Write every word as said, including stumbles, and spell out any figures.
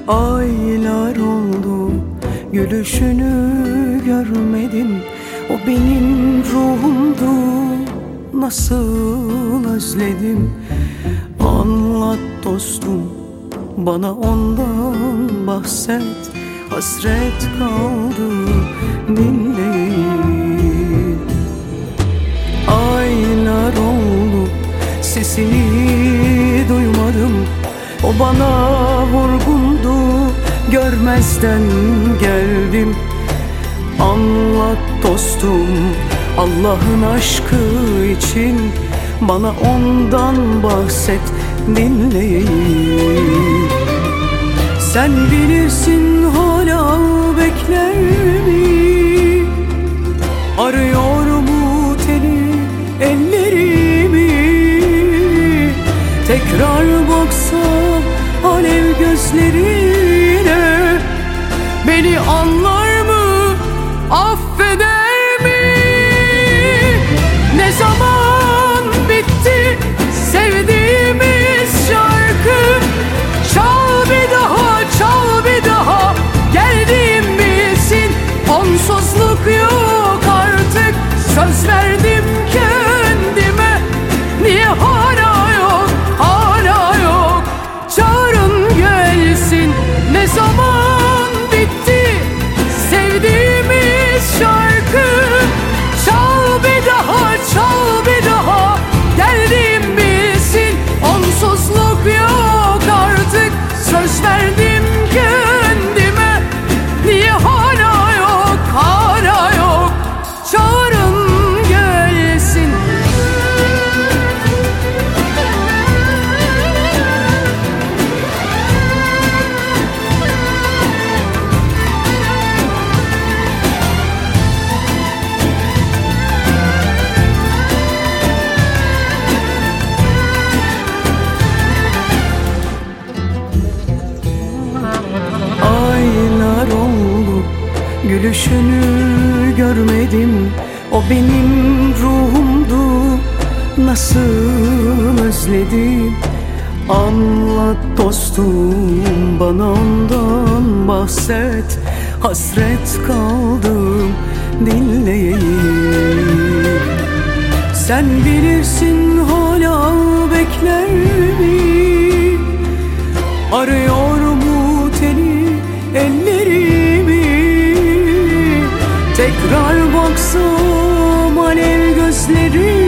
Aylar oldu gülüşünü görmedim. O benim ruhumdu, nasıl özledim. Anlat dostum, bana ondan bahset. Hasret kaldı dinleyin. Aylar oldu sesini duymadım. O bana vurgundu, görmezden geldim. Anlat dostum, Allah'ın aşkı için bana ondan bahset, dinleyin. Sen bilirsin hala bekler mi? Arıyor mu teni ellerimi? Tekrar baksa alev gözlerine, beni anlar mı, affeder mi? Ne zaman bitti sevdiğimiz şarkı? Çal bir daha, çal bir daha, geldiğim bilsin. Onsuzluk yok artık, söz verdim kendime. Niye hala yok, hala yok? Çağırın gelsin. Ne zaman bitti sevdiğimiz şarkı? Çal bir daha, çal bir daha, geldiğim bilsin. Onsuzluk yok artık, söz verdim kendime. Niye hala yok, hala yok? Çağırın gelsin. Aylar oldu gülüşünü görmedim. O benim ruhumdu, nasıl özledim. Anlat dostum, bana ondan bahset. Hasret kaldım dinleyin. Sen bilirsin hala bekler mi? Arıyor mu teni ellerimi? Tekrar baksam alev gözleri